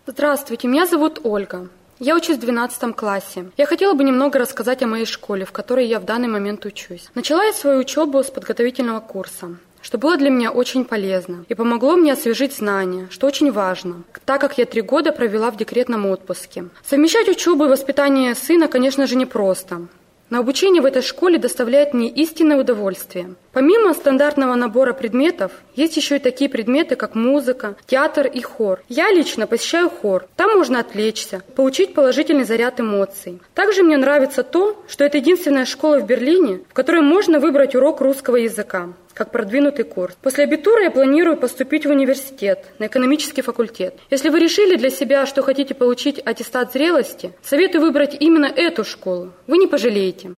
Здравствуйте, меня зовут Ольга. Я учусь в 12 классе. Я хотела бы немного рассказать о моей школе, в которой я в данный момент учусь. Начала я свою учебу с подготовительного курса, что было для меня очень полезно и помогло мне освежить знания, что очень важно, так как я 3 года провела в декретном отпуске. Совмещать учебу и воспитание сына, конечно же, непросто. Но обучение в этой школе доставляет мне истинное удовольствие. Помимо стандартного набора предметов, есть еще и такие предметы, как музыка, театр и хор. Я лично посещаю хор. Там можно отвлечься, получить положительный заряд эмоций. Также мне нравится то, что это единственная школа в Берлине, в которой можно выбрать урок русского языка, как продвинутый курс. После абитура я планирую поступить в университет, на экономический факультет. Если вы решили для себя, что хотите получить аттестат зрелости, советую выбрать именно эту школу. Вы не пожалеете.